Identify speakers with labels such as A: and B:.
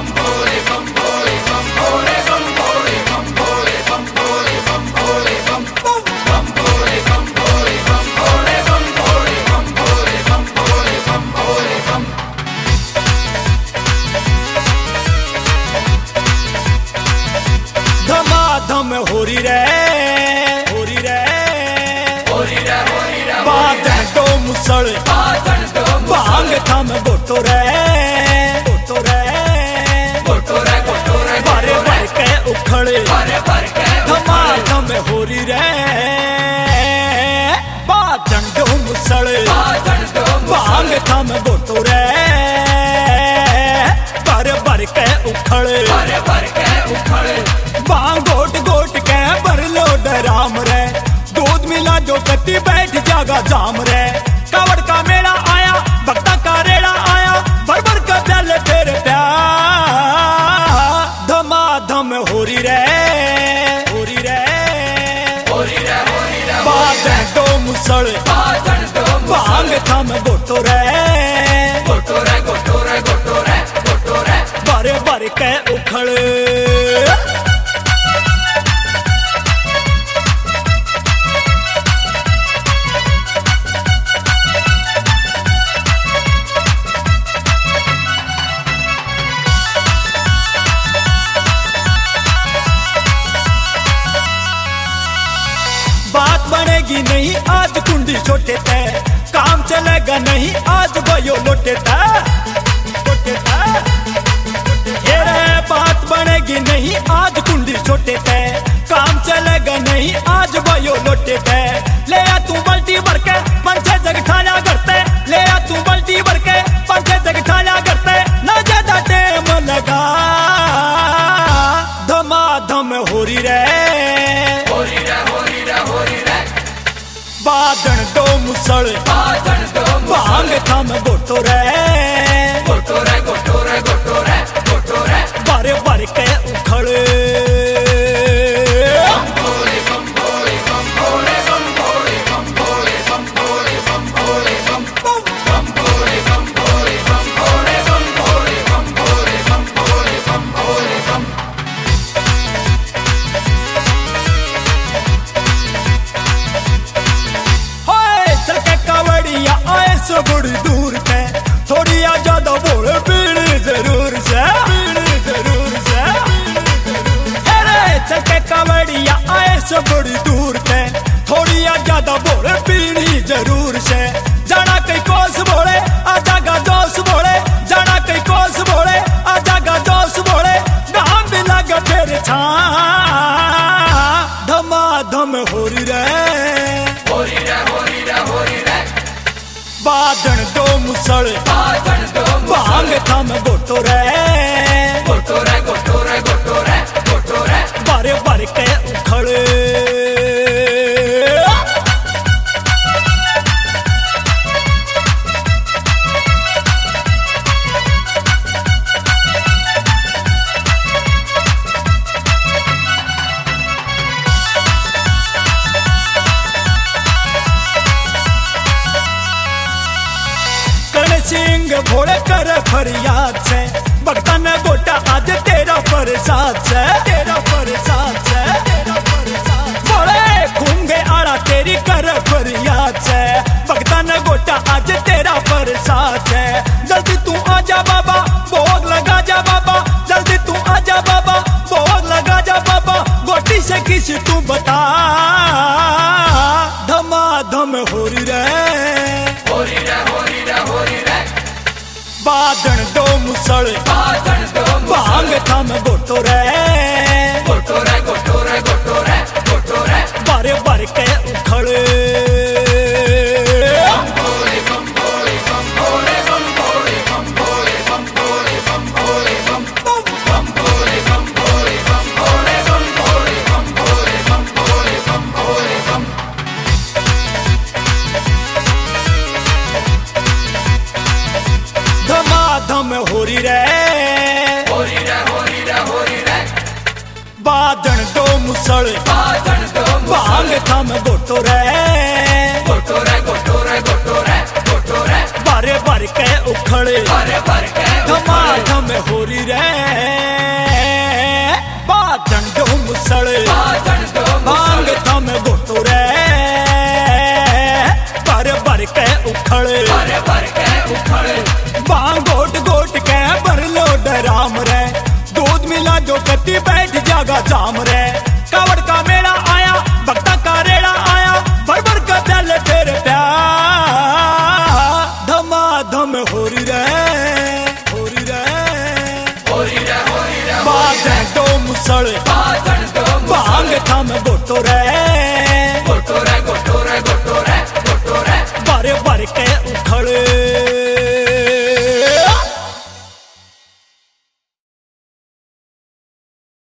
A: धमाधम होरी रे होरी रे होरी रे होरी रे बादन दो मुसल भांग थम गोटो रे गोटो रे गोटो रे गोटो रे बारे भर के उखड़े धमाधम होरी रे बादन दो मुसल भांग थम गोटो रे बारे भर के उखड़े बांग गोट गोट के भर लो डराम रे दूध मिला जो कत्ती बैठ जागा जाम रे कावड़ का मेला आया भक्ता का रेड़ा आया भर भर का प्याल फिर प्यार धमाधम होरी रे होरी रे होरी रे होरी रे बादन दो मुसल भांग थम गोटो रे गोटो रे गोटो रे गोटो रे गोटो रे बारे बारे के उखड़े बात बनेगी नहीं आज कुंडी छोटे ते काम चलेगा नहीं आज भयो लोटे ते ये रे बात बनेगी नहीं आज कुंडी छोटे ते काम चलेगा नहीं आज भयो लोटे ते ले आ तू बल्टी भर के पंचे जग ठाया करते ले आ तू बल्टी भर के पंचे जग ठाया करते ना ज्यादा टेम लगा धमाधम होरी रे होरी रे होरी रे होरी रे बादन दो मुसल भांग थम गोटो रे गोटो रे गोटो रे गोटो रे गोटो रे बारे बारे के उखड़े बड़ी दूर से थोड़ी ज्यादा बोल पीनी जरूर से अरे चलके कवड़िया आए सो बड़ी दूर से थोड़ी ज्यादा बोल पीनी जरूर से जाना कई कोस बोले आ जागा दोस्त बोले जाना कई कोस बोले आ जागा दोस्त बोले नाम भी लगा तेरे छा धमाधम होरी रे होरी रे होरी रे होरी रे बादन दो मुसल भांग थम गोटो रे गोटो रे गोटो रे गोटो रे गोटो रे बारे बारे के उखड़े सिंह भोले कर फरियाद से भक्ता ने गोटा आज तेरा प्रसाद से भोले घूम गए आड़ा तेरी कर फरियाद से भक्ता ने गोटा आज तेरा प्रसाद से जल्दी तू आजा बाबा भोग लगा जा बाबा जल्दी तू आजा बाबा भोग लगा जा बाबा गोटी से किसी तू बता धमाधम होरी रे होरी रे होरी रे होरी रे बादन दो मुसल भांग थम गोटो रे गोटो रे गोटो रे गोटो रे गोटो रे बारे बारे के उखड़े धमाधम होरी रे होरी रे होरी रे होरी रे बादन दो मुसल भांग थम गोटो रे गोटो रे गोटो रे गोटो रे गोटो रे बारे भर के उखड़े धमाधम हो रही रे बाजन दो मुसले भांग थम गोटो रे बारे भर के उखड़े बांग गोट गोट के भर लो डराम रे दूध मिला जो कत्ती बैठ जागा जाम रे कावड़ का मेला आया भक्ता का रेड़ा आया भर भर का चल फिर प्यार धमाधम हो रही रे बाजन दो मुसले भांग थम गोटो रे